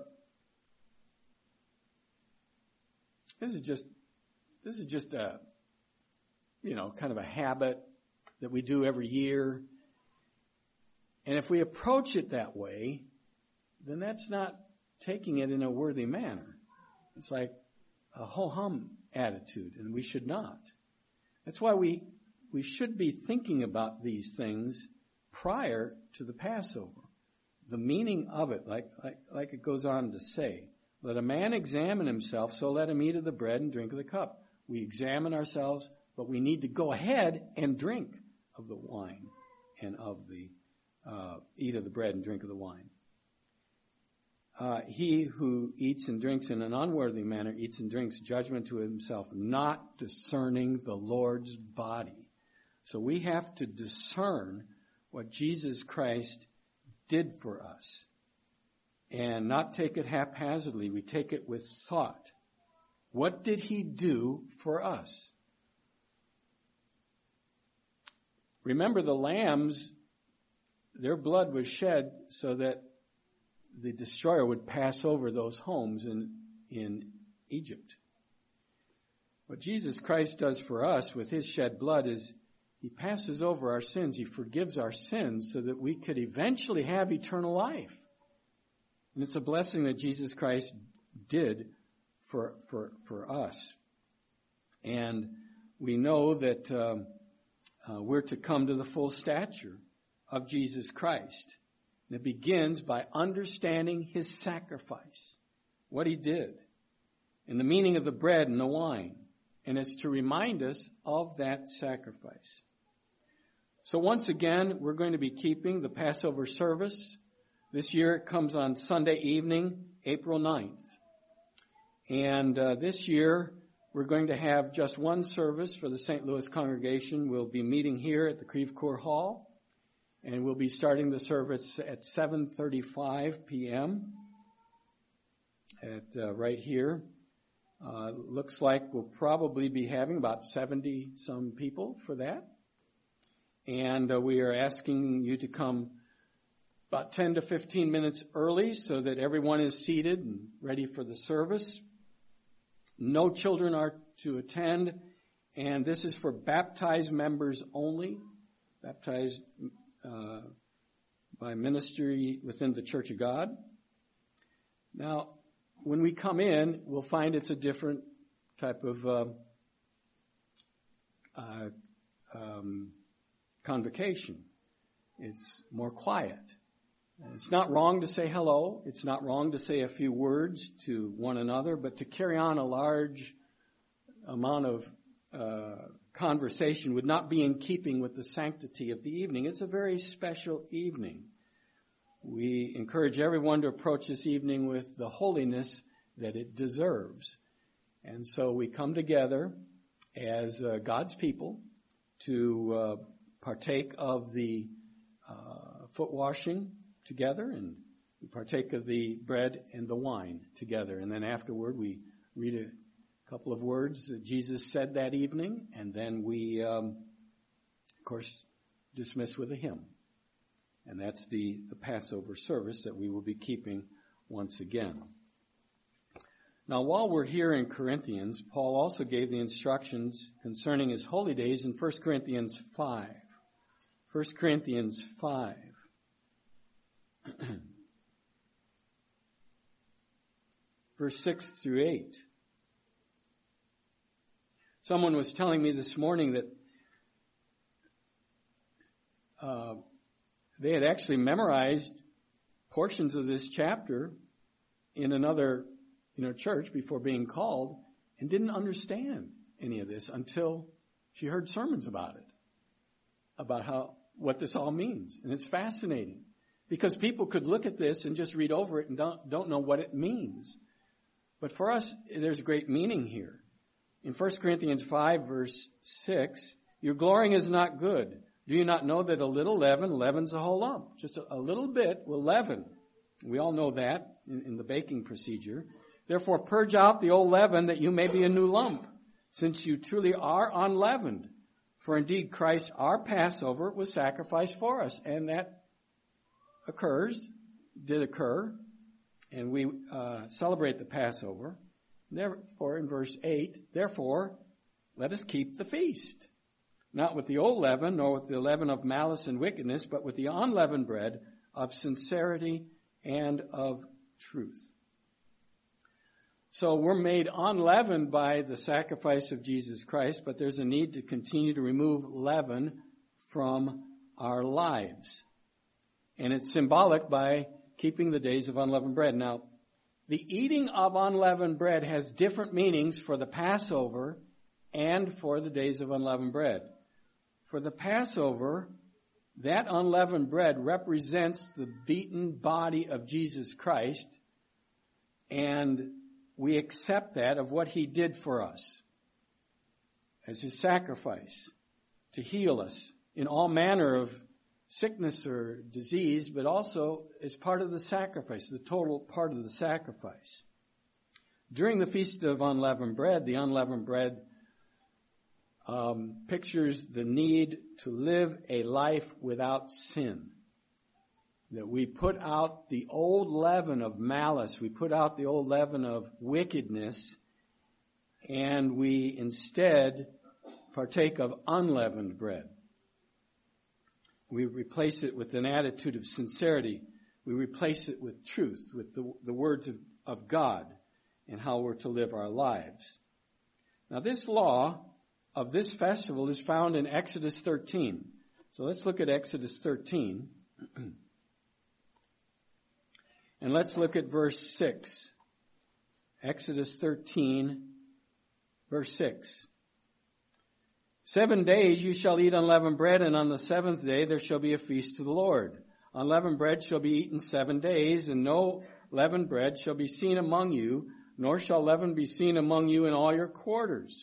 this is just, this is just a, you know, kind of a habit that we do every year. And if we approach it that way, then that's not taking it in a worthy manner. It's like a ho-hum attitude, and we should not. That's why we we should be thinking about these things prior to the Passover. The meaning of it, like, like, like it goes on to say, let a man examine himself, so let him eat of the bread and drink of the cup. We examine ourselves, but we need to go ahead and drink of the wine and of the, uh, eat of the bread and drink of the wine. Uh, he who eats and drinks in an unworthy manner eats and drinks judgment to himself, not discerning the Lord's body. So we have to discern what Jesus Christ did for us and not take it haphazardly. We take it with thought. What did he do for us? Remember, the lambs, their blood was shed so that the destroyer would pass over those homes in, in Egypt. What Jesus Christ does for us with his shed blood is he passes over our sins. He forgives our sins so that we could eventually have eternal life. And it's a blessing that Jesus Christ did for, for, for us. And we know that um, uh, we're to come to the full stature of Jesus Christ. And it begins by understanding his sacrifice. what he did, and the meaning of the bread and the wine. And it's to remind us of that sacrifice. So once again, we're going to be keeping the Passover service. This year it comes on Sunday evening, April ninth. And uh, this year we're going to have just one service for the Saint Louis congregation. We'll be meeting here at the Creve Coeur Hall. And we'll be starting the service at seven thirty-five p.m. at uh, right here. Uh, looks like we'll probably be having about seventy some people for that. And uh, we are asking you to come about ten to fifteen minutes early so that everyone is seated and ready for the service. No children are to attend, and this is for baptized members only, baptized uh, by ministry within the Church of God. Now, when we come in, we'll find it's a different type of uh, uh, um, convocation. It's more quiet. It's not wrong to say hello. It's not wrong to say a few words to one another, but to carry on a large amount of uh, conversation would not be in keeping with the sanctity of the evening. It's a very special evening. We encourage everyone to approach this evening with the holiness that it deserves. And so we come together as uh, God's people to uh, partake of the uh, foot washing together, and we partake of the bread and the wine together. And then afterward, we read a couple of words that Jesus said that evening, and then we, um, of course, dismiss with a hymn. And that's the, the Passover service that we will be keeping once again. Now, while we're here in Corinthians, Paul also gave the instructions concerning his holy days in First Corinthians five. First Corinthians five. Verse six through eight. Someone was telling me this morning that uh, they had actually memorized portions of this chapter in another, you know, church before being called, and didn't understand any of this until she heard sermons about it, about how what this all means. And it's fascinating because people could look at this and just read over it and don't don't know what it means. But for us, there's great meaning here. In First Corinthians five, verse six, your glorying is not good. Do you not know that a little leaven leavens a whole lump? Just a, a little bit will leaven. We all know that in, in the baking procedure. Therefore, purge out the old leaven that you may be a new lump, since you truly are unleavened. For indeed, Christ, our Passover, was sacrificed for us. And that occurs, did occur, and we uh, celebrate the Passover. Therefore, in verse eight, therefore, let us keep the feast. Not with the old leaven, nor with the leaven of malice and wickedness, but with the unleavened bread of sincerity and of truth. So we're made unleavened by the sacrifice of Jesus Christ, but there's a need to continue to remove leaven from our lives. And it's symbolic by keeping the days of unleavened bread. Now, the eating of unleavened bread has different meanings for the Passover and for the days of unleavened bread. For the Passover, that unleavened bread represents the beaten body of Jesus Christ, and we accept that of what he did for us as his sacrifice to heal us in all manner of sickness or disease, but also as part of the sacrifice, the total part of the sacrifice. During the Feast of Unleavened Bread, the unleavened bread um, pictures the need to live a life without sin. That we put out the old leaven of malice, we put out the old leaven of wickedness, and we instead partake of unleavened bread. We replace it with an attitude of sincerity. We replace it with truth, with the, the words of, of God and how we're to live our lives. Now, this law of this festival is found in Exodus thirteen. So let's look at Exodus thirteen. And let's look at verse six. Exodus thirteen, verse six. Seven days you shall eat unleavened bread, and on the seventh day there shall be a feast to the Lord. Unleavened bread shall be eaten seven days, and no leavened bread shall be seen among you, nor shall leaven be seen among you in all your quarters.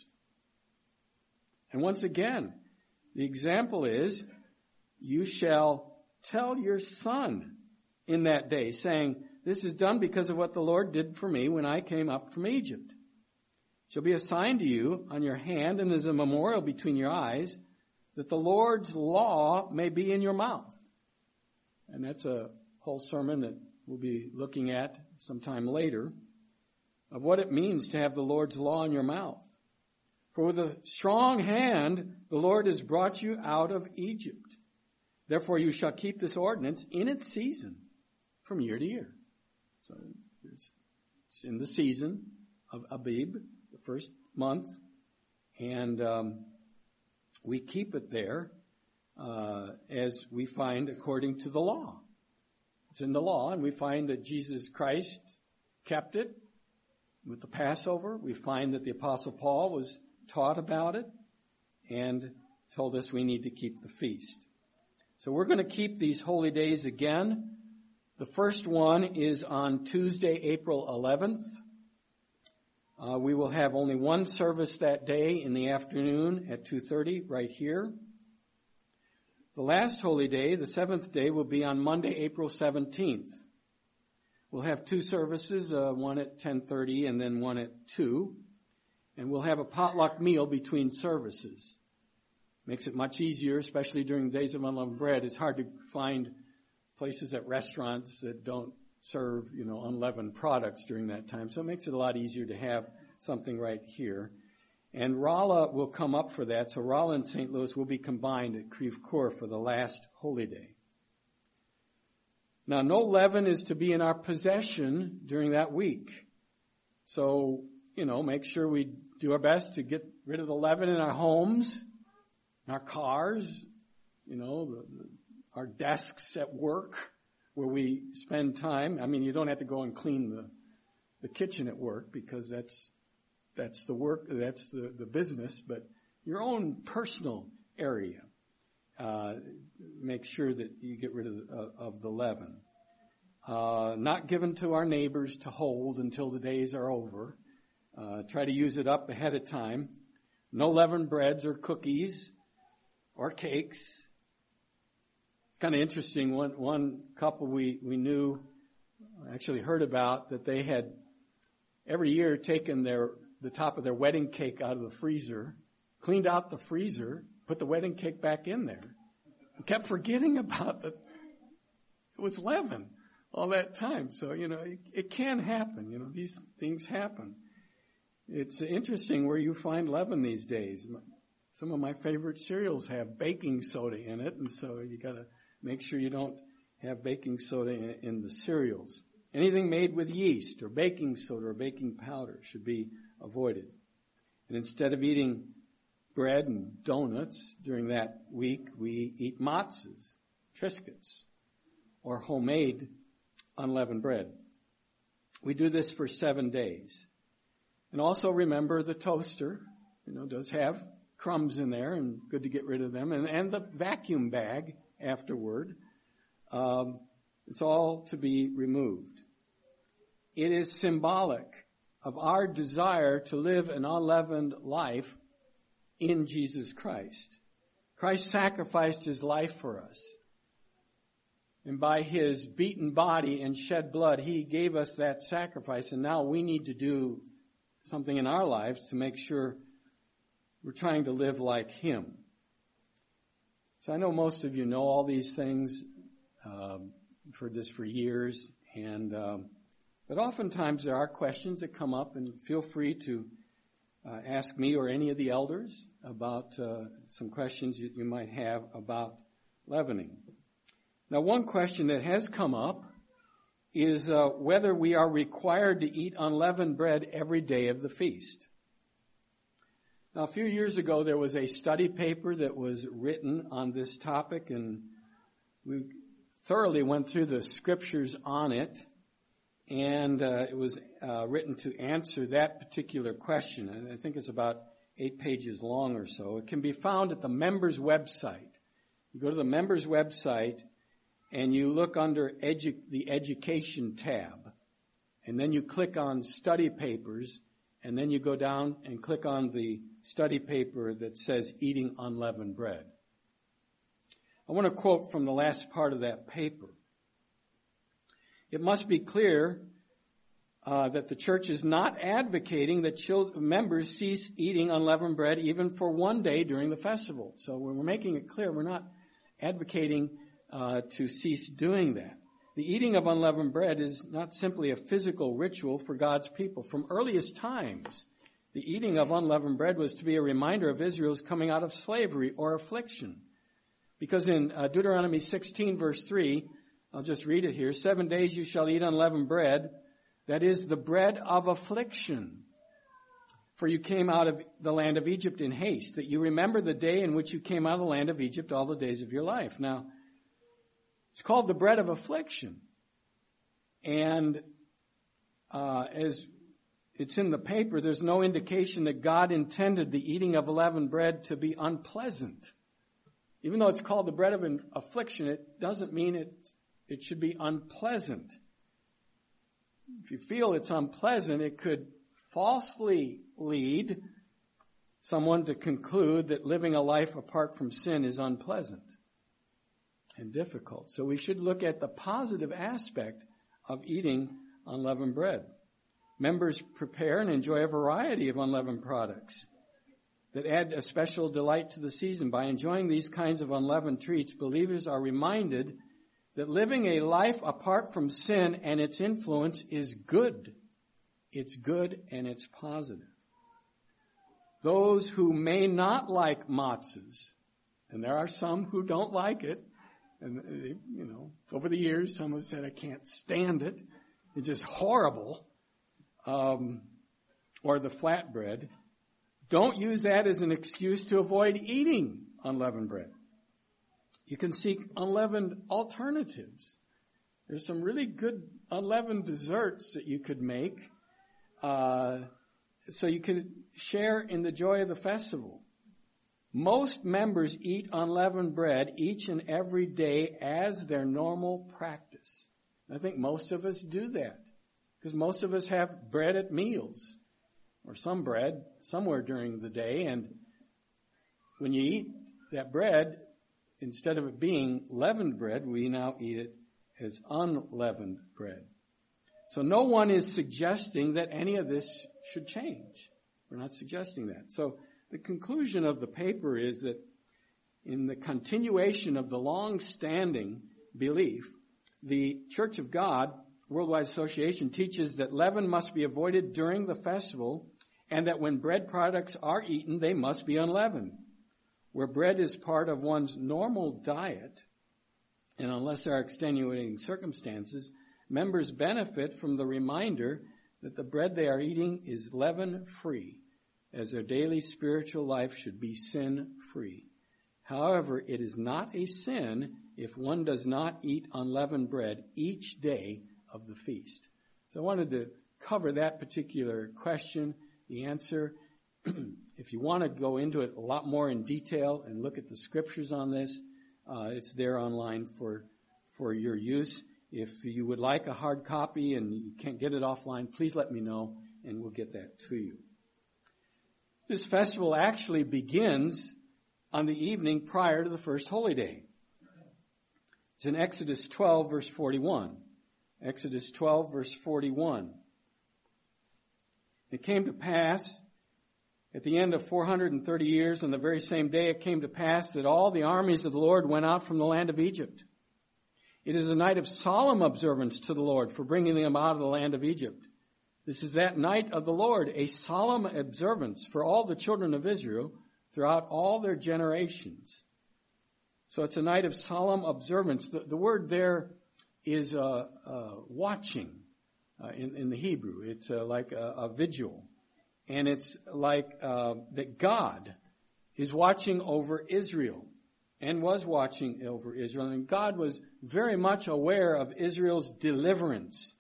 And once again, the example is, you shall tell your son in that day, saying, this is done because of what the Lord did for me when I came up from Egypt. It shall be a sign to you on your hand and as a memorial between your eyes, that the Lord's law may be in your mouth. And that's a whole sermon that we'll be looking at sometime later, of what it means to have the Lord's law in your mouth. For with a strong hand the Lord has brought you out of Egypt. Therefore you shall keep this ordinance in its season from year to year. So it's in the season of Abib, the first month, and um, we keep it there uh, as we find according to the law. It's in the law, and we find that Jesus Christ kept it with the Passover. We find that the Apostle Paul was taught about it and told us we need to keep the feast. So we're going to keep these holy days again. The first one is on Tuesday, April eleventh. Uh, we will have only one service that day in the afternoon at two thirty right here. The last holy day, the seventh day, will be on Monday, April seventeenth. We'll have two services, uh, one at ten thirty and then one at two. And we'll have a potluck meal between services. Makes it much easier, especially during the days of unleavened bread. It's hard to find places at restaurants that don't serve, you know, unleavened products during that time. So it makes it a lot easier to have something right here. And Rolla will come up for that. So Rolla and Saint Louis will be combined at Creve Coeur for the last holy day. Now, no leaven is to be in our possession during that week. So, you know, make sure we do our best to get rid of the leaven in our homes, in our cars, you know, the, the, our desks at work where we spend time. I mean, you don't have to go and clean the, the kitchen at work because that's that's the work, that's the, the business, but your own personal area. Uh, make sure that you get rid of, uh, of the leaven. Uh, not given to our neighbors to hold until the days are over. Uh, try to use it up ahead of time. No leavened breads or cookies or cakes. It's kind of interesting. One, one couple we, we knew, actually heard about, that they had every year taken their, the top of their wedding cake out of the freezer, cleaned out the freezer, put the wedding cake back in there, and kept forgetting about it. It was leaven all that time. So, you know, it, it can happen. You know, these things happen. It's interesting where you find leaven these days. Some of my favorite cereals have baking soda in it, and so you got to make sure you don't have baking soda in, in the cereals. Anything made with yeast or baking soda or baking powder should be avoided. And instead of eating bread and donuts during that week, we eat matzahs, Triscuits, or homemade unleavened bread. We do this for seven days. And also remember the toaster, you know, does have crumbs in there, and good to get rid of them. And, and the vacuum bag afterward. Um, it's all to be removed. It is symbolic of our desire to live an unleavened life in Jesus Christ. Christ sacrificed his life for us. And by his beaten body and shed blood, he gave us that sacrifice. And now we need to do something in our lives to make sure we're trying to live like him. So I know most of you know all these things. Um, I've heard this for years. And um, but oftentimes there are questions that come up, and feel free to uh, ask me or any of the elders about uh, some questions you, you might have about leavening. Now, one question that has come up is uh, whether we are required to eat unleavened bread every day of the feast. Now, a few years ago, there was a study paper that was written on this topic, and we thoroughly went through the scriptures on it. and uh, it was uh, written to answer that particular question. And I think it's about eight pages long or so. It can be found at the members' website. You go to the members' website, and you look under edu- the education tab, and then you click on study papers, and then you go down and click on the study paper that says eating unleavened bread. I want to quote from the last part of that paper. It must be clear uh, that the church is not advocating that children, members cease eating unleavened bread even for one day during the festival. So when we're making it clear, we're not advocating uh, to cease doing that. The eating of unleavened bread is not simply a physical ritual for God's people. From earliest times, the eating of unleavened bread was to be a reminder of Israel's coming out of slavery or affliction. Because in uh, Deuteronomy sixteen, verse three, I'll just read it here. Seven days you shall eat unleavened bread, that is the bread of affliction. For you came out of the land of Egypt in haste, that you remember the day in which you came out of the land of Egypt all the days of your life. Now, it's called the bread of affliction. And uh, as it's in the paper, there's no indication that God intended the eating of unleavened bread to be unpleasant. Even though it's called the bread of affliction, it doesn't mean it, it should be unpleasant. If you feel it's unpleasant, it could falsely lead someone to conclude that living a life apart from sin is unpleasant and difficult. So we should look at the positive aspect of eating unleavened bread. Members prepare and enjoy a variety of unleavened products that add a special delight to the season. By enjoying these kinds of unleavened treats, believers are reminded that living a life apart from sin and its influence is good. It's good and it's positive. Those who may not like matzahs, and there are some who don't like it, and they, you know, over the years, some have said, I can't stand it. It's just horrible. Um, or the flatbread. Don't use that as an excuse to avoid eating unleavened bread. You can seek unleavened alternatives. There's some really good unleavened desserts that you could make, uh, so you can share in the joy of the festival. Most members eat unleavened bread each and every day as their normal practice. I think most of us do that because most of us have bread at meals or some bread somewhere during the day. And when you eat that bread, instead of it being leavened bread, we now eat it as unleavened bread. So no one is suggesting that any of this should change. We're not suggesting that. So the conclusion of the paper is that in the continuation of the long-standing belief, the Church of God Worldwide Association teaches that leaven must be avoided during the festival and that when bread products are eaten, they must be unleavened. Where bread is part of one's normal diet, and unless there are extenuating circumstances, members benefit from the reminder that the bread they are eating is leaven-free, as their daily spiritual life should be sin-free. However, it is not a sin if one does not eat unleavened bread each day of the feast. So I wanted to cover that particular question, the answer. If you want to go into it a lot more in detail and look at the scriptures on this, uh, it's there online for for your use. If you would like a hard copy and you can't get it offline, please let me know and we'll get that to you. This festival actually begins on the evening prior to the first holy day. It's in Exodus twelve, verse forty-one. Exodus twelve, verse forty-one. It came to pass at the end of four hundred thirty years, on the very same day it came to pass that all the armies of the Lord went out from the land of Egypt. It is a night of solemn observance to the Lord for bringing them out of the land of Egypt. This is that night of the Lord, a solemn observance for all the children of Israel throughout all their generations. So it's a night of solemn observance. The, the word there is uh, uh, watching uh, in, in the Hebrew. It's uh, like a, a vigil. And it's like uh, that God is watching over Israel and was watching over Israel. And God was very much aware of Israel's deliverance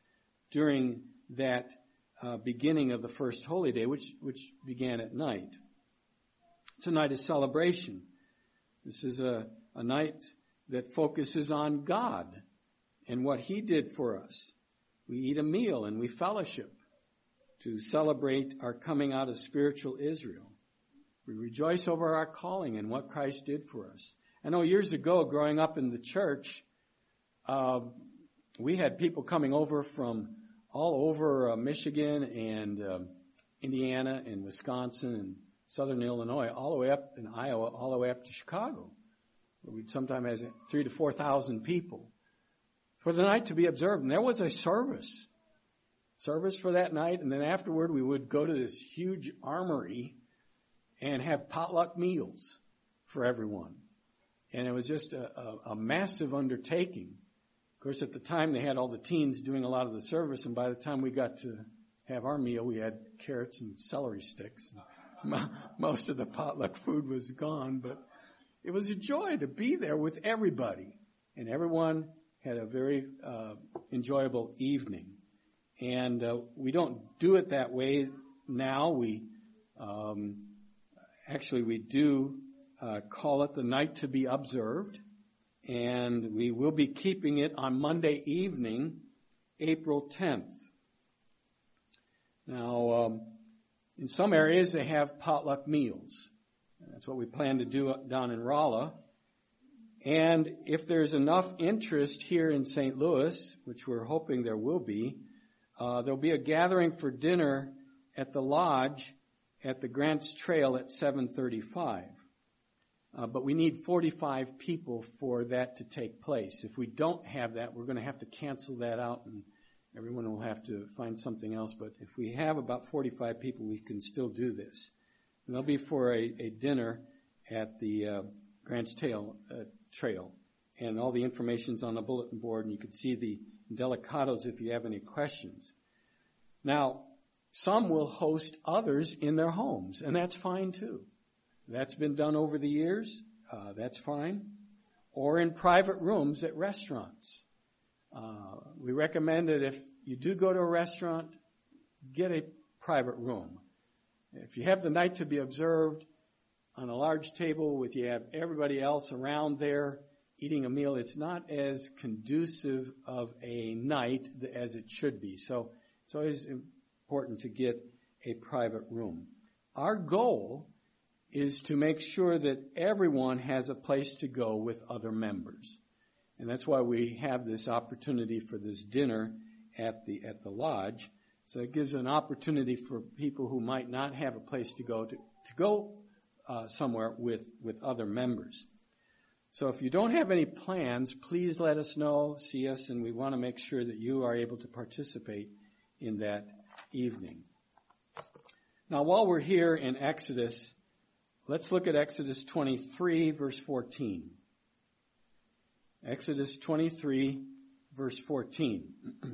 during that uh, beginning of the first holy day, which, which began at night. It's a night of celebration. This is a, a night that focuses on God and what He did for us. We eat a meal and we fellowship to celebrate our coming out of spiritual Israel. We rejoice over our calling and what Christ did for us. I know years ago, growing up in the church, uh, we had people coming over from all over uh, Michigan and uh, Indiana and Wisconsin and southern Illinois, all the way up in Iowa, all the way up to Chicago, where we'd sometimes have three to four thousand people for the night to be observed. And there was a service, service for that night. And then afterward, we would go to this huge armory and have potluck meals for everyone. And it was just a, a, a massive undertaking. Of course, at the time, they had all the teens doing a lot of the service. And by the time we got to have our meal, we had carrots and celery sticks. Most of the potluck food was gone, but it was a joy to be there with everybody. And everyone had a very uh, enjoyable evening. And uh, we don't do it that way now. We um, actually, we do uh, call it the night to be observed. And we will be keeping it on Monday evening, April tenth. Now, um, in some areas, they have potluck meals. That's what we plan to do down in Rolla. And if there's enough interest here in Saint Louis, which we're hoping there will be, uh, there'll be a gathering for dinner at the lodge at the Grants Trail at seven thirty-five. Uh, but we need forty-five people for that to take place. If we don't have that, we're going to have to cancel that out and everyone will have to find something else. But if we have about forty-five people, we can still do this. And that'll be for a, a dinner at the uh, Grants Trail, uh, Trail. And all the information's on the bulletin board, and you can see the delicados if you have any questions. Now, some will host others in their homes, and that's fine too. That's been done over the years. Uh, that's fine. Or in private rooms at restaurants. Uh, we recommend that if you do go to a restaurant, get a private room. If you have the night to be observed on a large table with you have everybody else around there eating a meal, it's not as conducive of a night as it should be. So it's always important to get a private room. Our goal is to make sure that everyone has a place to go with other members. And that's why we have this opportunity for this dinner at the at the lodge. So it gives an opportunity for people who might not have a place to go to, to go uh, somewhere with, with other members. So if you don't have any plans, please let us know, see us, and we want to make sure that you are able to participate in that evening. Now, while we're here in Exodus, let's look at Exodus twenty-three, verse fourteen. Exodus twenty-three, verse fourteen.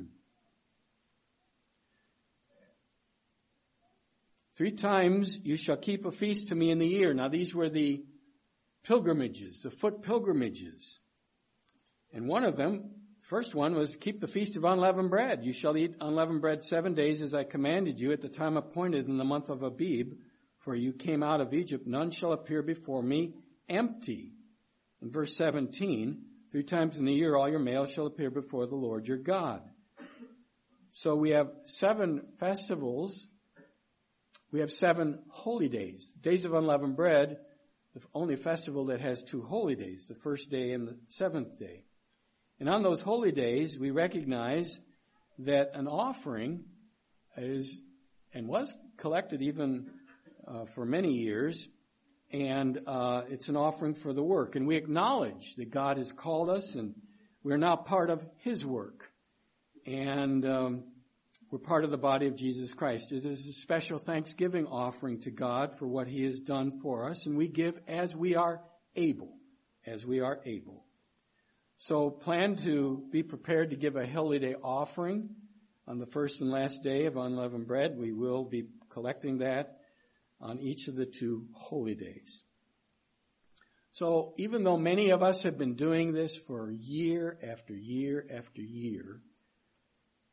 Three times you shall keep a feast to me in the year. Now these were the pilgrimages, the foot pilgrimages. And one of them, first one was keep the feast of unleavened bread. You shall eat unleavened bread seven days as I commanded you at the time appointed in the month of Abib. For you came out of Egypt, none shall appear before me empty. In verse seventeen, three times in the year all your males shall appear before the Lord your God. So we have seven festivals. We have seven holy days. Days of unleavened bread, the only festival that has two holy days, the first day and the seventh day. And on those holy days, we recognize that an offering is and was collected even uh, for many years, and uh, it's an offering for the work. And we acknowledge that God has called us, and we're now part of His work. And um, we're part of the body of Jesus Christ. It is a special thanksgiving offering to God for what He has done for us, and we give as we are able, as we are able. So plan to be prepared to give a holy day offering on the first and last day of unleavened bread. We will be collecting that on each of the two holy days. So even though many of us have been doing this for year after year after year,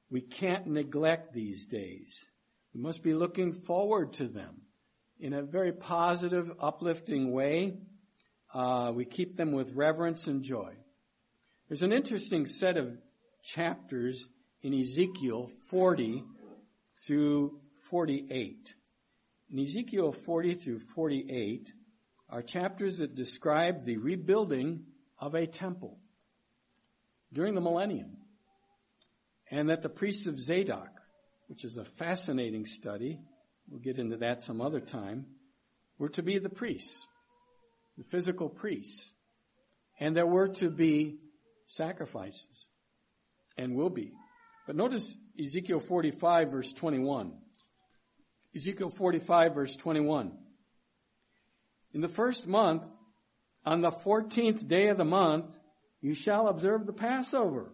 We can't neglect these days. We must be looking forward to them in a very positive, uplifting way. Uh, we keep them with reverence and joy. There's an interesting set of chapters in Ezekiel forty through forty-eight. In Ezekiel forty through forty-eight are chapters that describe the rebuilding of a temple during the millennium. And that the priests of Zadok, which is a fascinating study, we'll get into that some other time, were to be the priests, the physical priests. And there were to be sacrifices, and will be. But notice Ezekiel forty-five, verse twenty-one. Ezekiel forty-five, verse twenty-one. In the first month, on the fourteenth day of the month, you shall observe the Passover,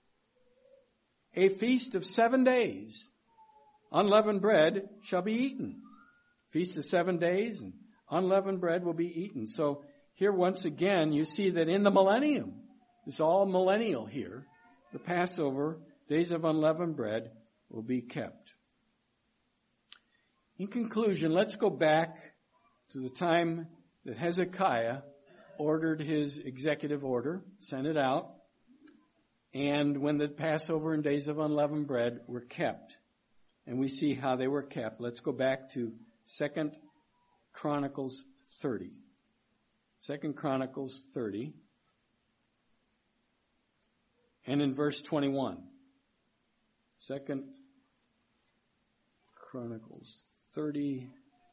a feast of seven days. Unleavened bread shall be eaten. Feast of seven days, and unleavened bread will be eaten. So here once again, you see that in the millennium, it's all millennial here, the Passover, days of unleavened bread, will be kept. In conclusion, let's go back to the time that Hezekiah ordered his executive order, sent it out, and when the Passover and days of unleavened bread were kept. And we see how they were kept. Let's go back to Second Chronicles thirty. Second Chronicles thirty. And in verse twenty-one. Second Chronicles thirty.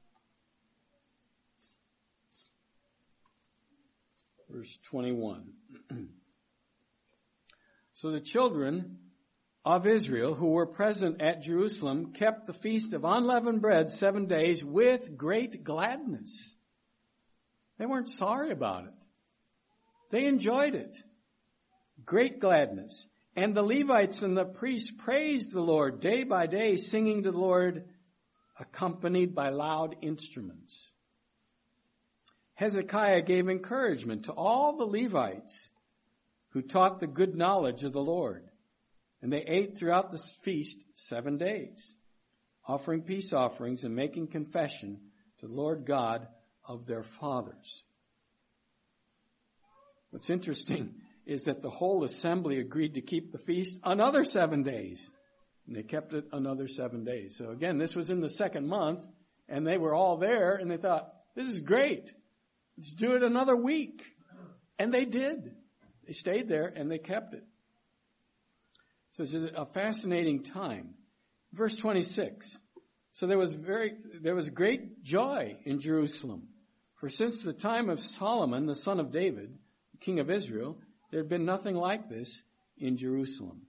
Verse twenty-one. So the children of Israel who were present at Jerusalem kept the feast of unleavened bread seven days with great gladness. They weren't sorry about it. They enjoyed it. Great gladness. And the Levites and the priests praised the Lord day by day, singing to the Lord, accompanied by loud instruments. Hezekiah gave encouragement to all the Levites who taught the good knowledge of the Lord. And they ate throughout the feast seven days, offering peace offerings and making confession to the Lord God of their fathers. What's interesting is that the whole assembly agreed to keep the feast another seven days. And they kept it another seven days. So again, this was in the second month, and they were all there, and they thought, this is great. Let's do it another week. And they did. They stayed there, and they kept it. So it's a fascinating time. Verse twenty-six. So there was very, there was great joy in Jerusalem. For since the time of Solomon, the son of David, the king of Israel, there had been nothing like this in Jerusalem.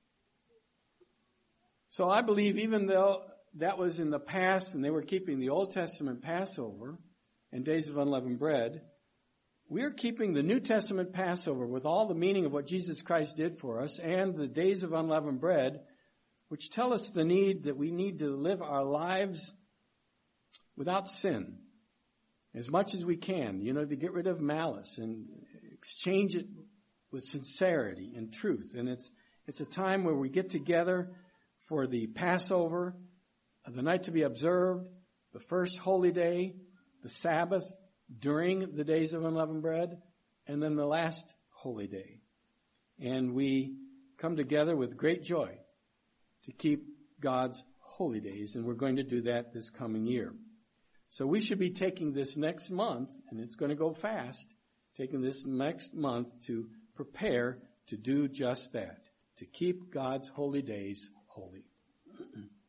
So I believe even though that was in the past and they were keeping the Old Testament Passover and days of unleavened bread, we're keeping the New Testament Passover with all the meaning of what Jesus Christ did for us and the days of unleavened bread, which tell us the need that we need to live our lives without sin as much as we can, you know, to get rid of malice and exchange it with sincerity and truth. And it's it's a time where we get together for the Passover, the night to be observed, the first holy day, the Sabbath during the days of unleavened bread, and then the last holy day. And we come together with great joy to keep God's holy days, and we're going to do that this coming year. So we should be taking this next month, and it's going to go fast, taking this next month to prepare to do just that, to keep God's holy days holy.